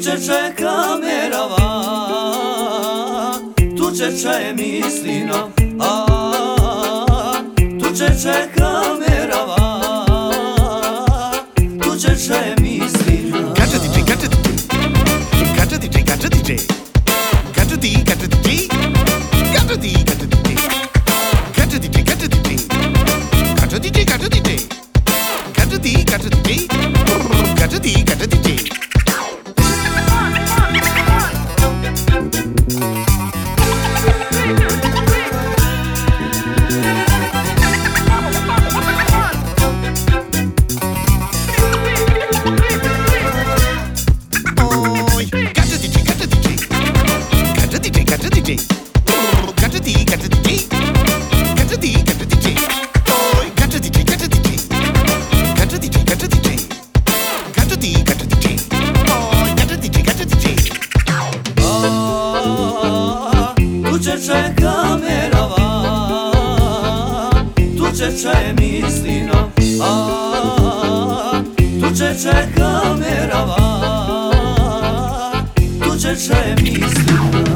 čeče kamerava, tu čeče mislina, tu čeče kamerava, tu čeče mislina. Gacha DJ, gacha DJ, gacha DJ, gacha DJ, gacha DJ, gacha DJ, gacha DJ, gacha DJ, gacha DJ, gacha DJ, gacha DJ, gacha DJ, gacha DJ, gacha DJ, gacha DJ, gacha DJ. Tu čeče kamerava, tu čeče mislina, tu čeče kamerava, tu čeče mislina.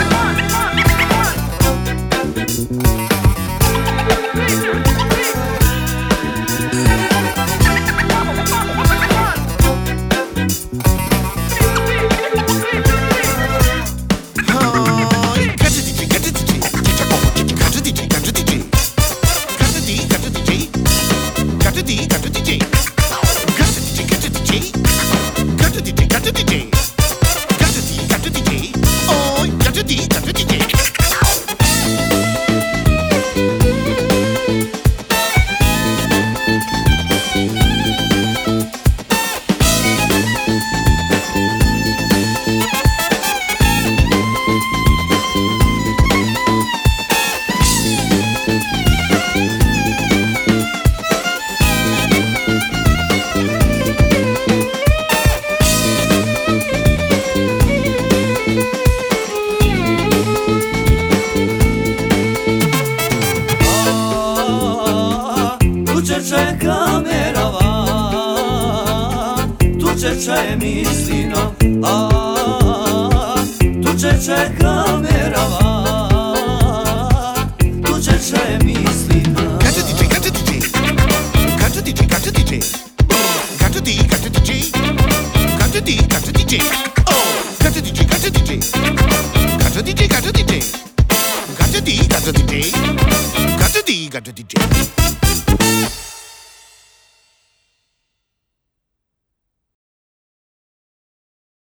Tu čeče kamerava, tu čeče mislina, tu čeče kamerava, tu čeče mislina. Gacha DJ, gacha DJ, gacha DJ, gacha DJ, gacha DJ, gacha DJ, gacha DJ, gacha DJ.